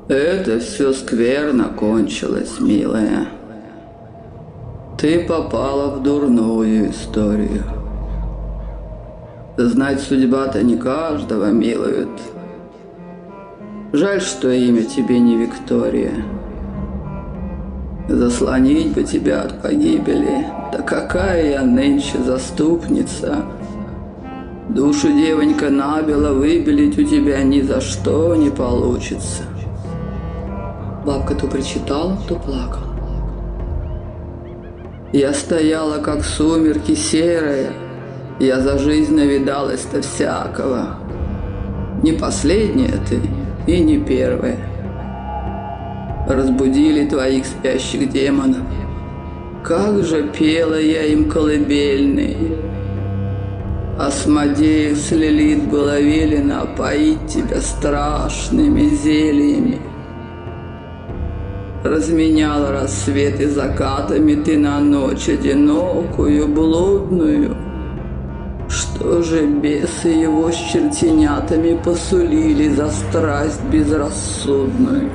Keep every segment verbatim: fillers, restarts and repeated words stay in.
Это все скверно кончилось, милая. Ты попала в дурную историю. Знать, судьба-то не каждого милует. Жаль, что имя тебе не Виктория. Заслонить бы тебя от погибели. Да какая я нынче заступница. Душу, девонька, набело выбелить у тебя ни за что не получится. Бабка то причитала, то плакала. Я стояла, как сумерки серые. Я за жизнь навидалась-то всякого. Не последняя ты и не первая. Разбудили твоих спящих демонов. Как же пела я им колыбельные. Асмодеев с Лилит было велено поить тебя страшными зельями. Разменяла рассвет и закатами ты на ночь одинокую, блудную. Что же бесы его с чертенятами посулили за страсть безрассудную?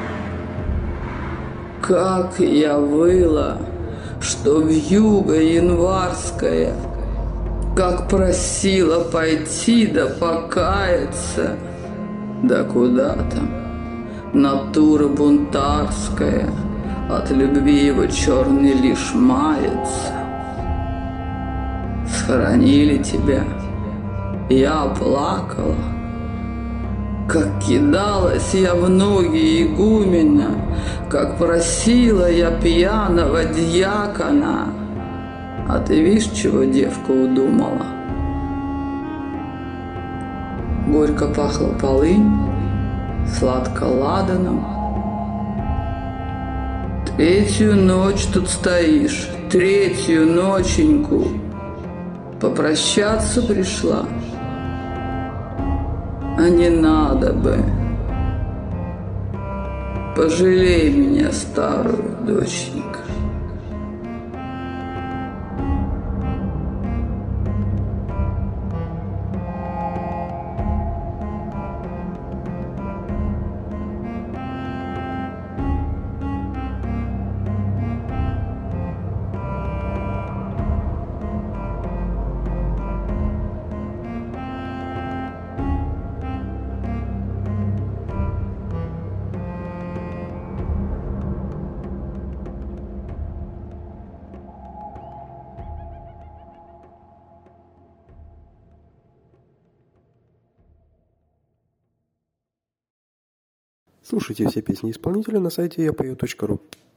Как я выла, что вьюга январская, как просила пойти да покаяться, да куда там, натура бунтарская, от любви его черный лишь мается. Схоронили тебя, я плакала, как кидалась я в ноги игумена, как просила я пьяного дьякона. А ты видишь, чего девка удумала? Горько пахло полынь, сладко ладаном. Третью ночь тут стоишь, третью ноченьку. Попрощаться пришла? А не надо бы. Пожалей меня, старую доченька. Слушайте все песни исполнителя на сайте я пою точка ру.